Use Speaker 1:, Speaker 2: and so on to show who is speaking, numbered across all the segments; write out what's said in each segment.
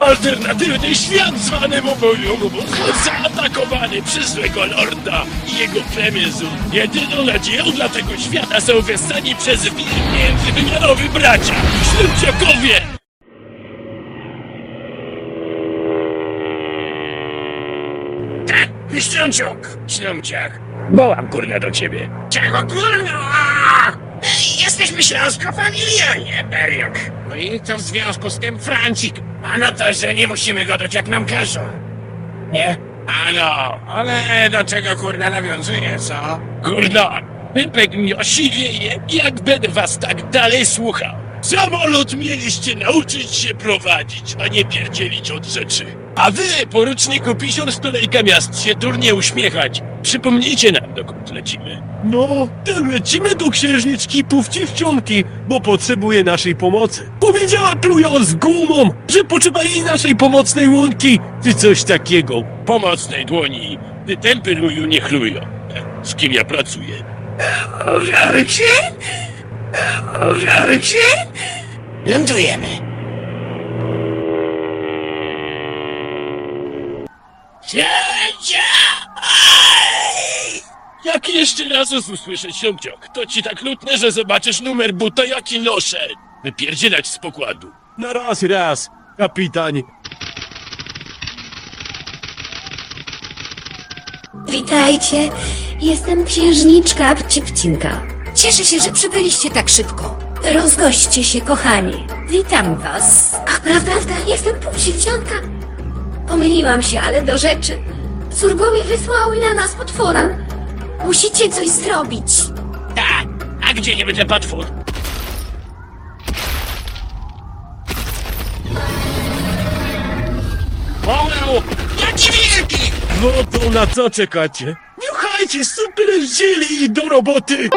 Speaker 1: alternatywny świat zwany moją, zaatakowany przez złego lorda i jego plemię. Jedyną nadzieją dla tego świata są wystani przez międzywymiarowi bracia, ślubciakowie! Śląciak, wołam kurna do ciebie. Czego kurna? Jesteśmy śląską familią, nie Beriok. No i co w związku z tym Francik? A no to, że nie musimy godać jak nam każą. Nie? Ano, ale do czego kurna nawiązuje, co? Kurna, pypek mi osiwieje, jak będę was tak dalej słuchał. Samolot mieliście nauczyć się prowadzić, a nie pierdzielić od rzeczy. A wy, poruczniku Pisior Stolejka Miast, się durnie uśmiechać. Przypomnijcie nam, dokąd lecimy.
Speaker 2: No, lecimy do księżniczki Pufciwcionki, bo potrzebuje naszej pomocy. Powiedziała plując gumą, że potrzeba jej naszej pomocnej łąki, czy coś takiego.
Speaker 1: Pomocnej dłoni, ty tępy luju nie chlują. Z kim ja pracuję? Ożarcie? Ożarcie? Lądujemy. Siecia! Jak jeszcze raz usłyszę śląciok, to ci tak lutnę, że zobaczysz numer buta jaki noszę. Wypierdzielać z pokładu.
Speaker 2: Na raz, kapitanie.
Speaker 3: Witajcie, jestem księżniczka Pcipcinka. Cieszę się, że przybyliście tak szybko. Rozgośćcie się, kochani. Witam was. Ach, prawda, jestem Pupciwcionka. Pomyliłam się, ale do rzeczy. Surgowie wysłały na nas potwora. Musicie coś zrobić.
Speaker 1: Tak, a gdzie niby ten potwór? Wow, jaki wielki!
Speaker 2: No to na co czekacie? Niuchajcie, super wzięli i do roboty!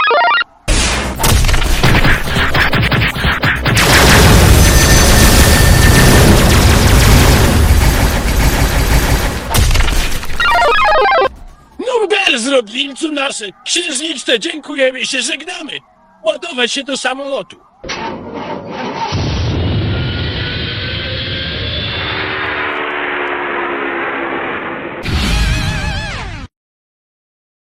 Speaker 1: No bez rodlińcu nasze, księżniczce, dziękujemy i się żegnamy. Ładować się do samolotu.